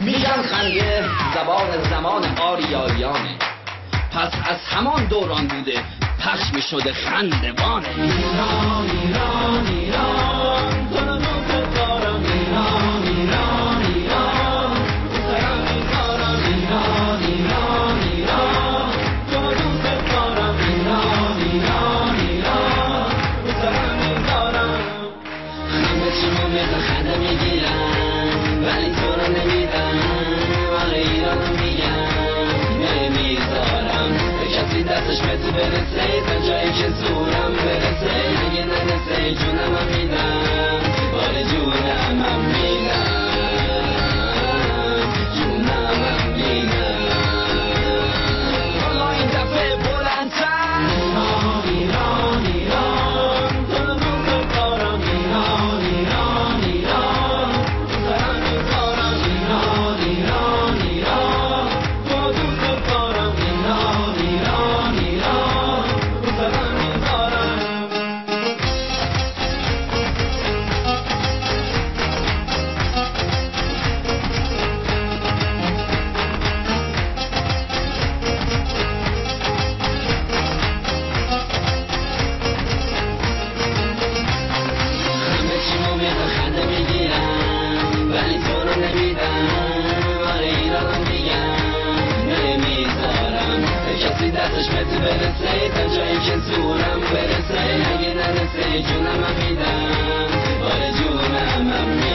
میگن خنده زمان آریاییانه، پس از همان دوران بوده پخش میشده خندوانه. ایران ایران ایران تو رو دوست دارم، ایران ایران ایران سرم میذارم، ایران ایران ایران تو رو دوست دارم، ایران ایران ایران سرم میذارم. همه چیمو مثل خنده میگیرن ولی تو رو نمیدن، آره ایرانو میگن نمیذارم کسی دستش بهت برسه تا جایی که زورم برسه، اگه نرسه جونم هم میدم، آره جونم هم میدم، جونم هم میدم. حالا این دفعه بلندتر ایران ایران ایران تو رو دوست دارم، ایران ایران ایران سرم میذارم، ایران ایران ایران تو رو دوست دارم، ایران ایران ایران سرم میذارم. همه چیمو میخواد خنده میگیرم ولی تو رو نمیدم، آره ایرانم میگم نمیذارم کسی دستش بهت برسه تا جایی که زورم برسه، اگه نرسه جونم هم میدم، آره جونم هم میدم.